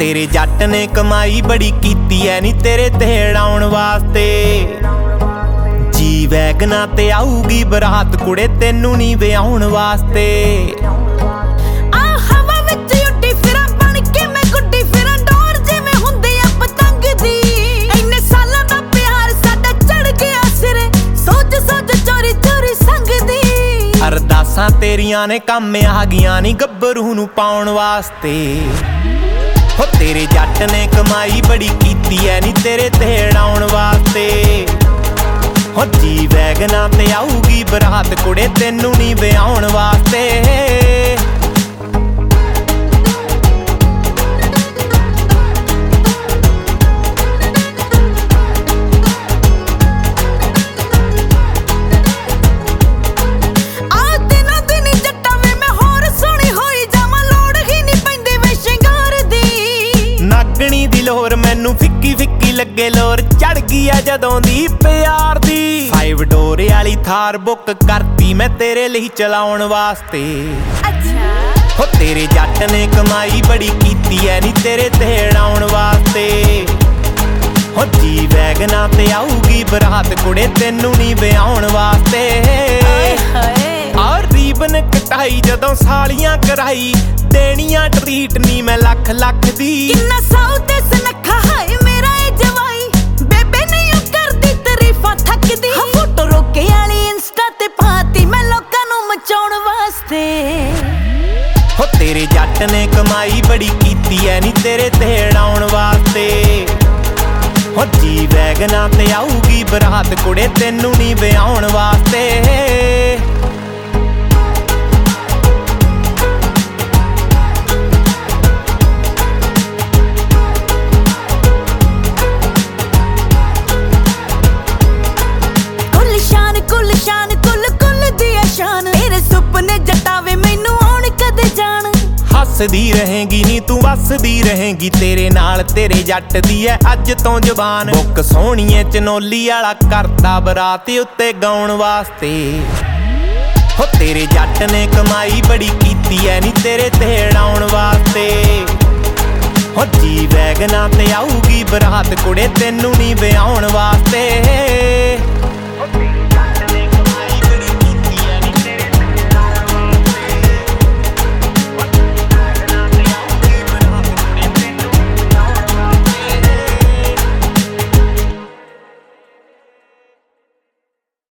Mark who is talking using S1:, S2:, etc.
S1: तेरे जट ने कमाई बड़ी कीती है नी तेरे तेड़ाउण वास्ते। जी वैगना ते आऊगी बरात कुड़े तेनू नी विआउण वास्ते। अरदासां तेरियां ने काम आ गईयां नी गब्बरू नू पाउण वास्ते। हो तेरे जट ने कमाई बड़ी कीती है नी तेरे तेड़ाउण वास्ते। हो जी वैगना ते आऊगी बरात कुड़े तेनू नी विआउण वास्ते। लोर मैनू फिक्की फिक्की लगे लोर चढ़ गई है जदों दी प्यार दी। 5 डोर वाली थार बुक करती मैं तेरे लिए चलाउण वास्ते। अच्छा हो तेरे जट ने कमाई बड़ी कीती है नी तेरे तेड़ाउण वास्ते। हो जी वैगना ते आऊगी बरात कुड़े तेनू नी विआउण वास्ते। और रीबन कटाई जदों सालियां कराई देनियां ट्रीट नी मैं लख लख दी।
S2: किन्ना साउते सनखा हाय मेरा ए जवाई बेबे नहीं करदी तारीफां थकदी। फोटो रोके वाली इंस्टा ते पाती मैं लोकां नू मचाउण वास्ते।
S1: हो तेरे जट ने कमाई बड़ी कीती है नी तेरे तेड़ाउण वास्ते। हो जी वैगना ते आऊगी बरात कुड़े तेनू नी विआउण वास्ते। हसदी रहेगी नी तू वसदी रहेगी तेरे नाल तेरे जट दी है अज तो जबान। बुक सोहणीए चनोली वाला करता बरात उत्ते गाउण वास्ते। हो तेरे जट ने कमाई बड़ी कीती है नी तेरे तेड़ाउण वास्ते। हो जी वैगना ते आऊगी बरात कुड़े तेनू नी विआउण वास्ते।